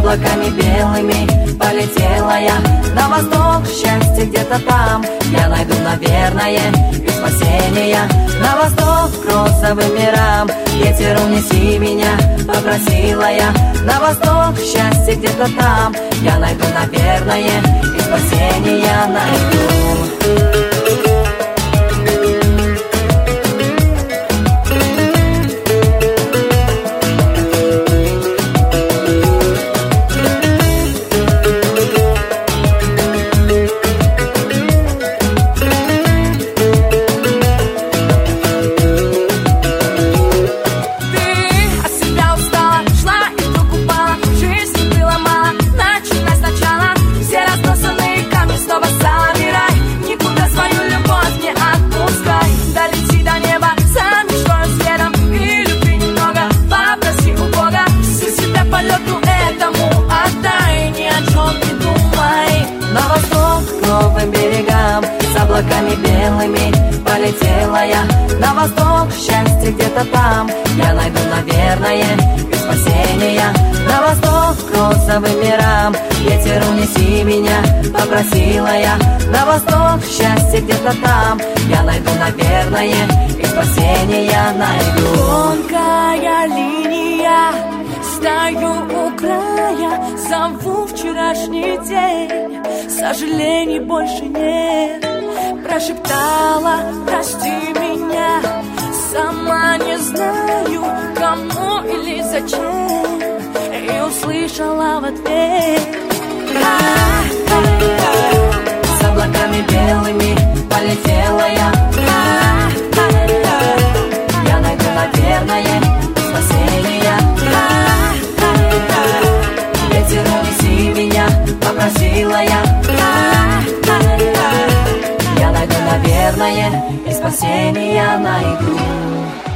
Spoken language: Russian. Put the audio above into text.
облаками белыми полетела я на восток, счастье где-то там я найду, наверное, и спасение. На восток к розовым мирам, ветер унеси меня, попросила я. На восток, счастье где-то там я найду, наверное, и спасение найду. Облаками белыми полетела я на восток, счастье где-то там я найду, наверное, и спасение. На восток к розовым мирам, ветер унеси меня, попросила я. На восток, счастье где-то там я найду, наверное, и спасение найду. Тонкая линия, стою у края, зову вчерашний день, сожалений больше нет. Прошептала, прости меня, сама не знаю, кому или зачем, и услышала в ответ. С облаками белыми полетела я, я найду, наверное, спасение. Ветер унеси меня, попросила я. Я найду, наверное, и спасение найду.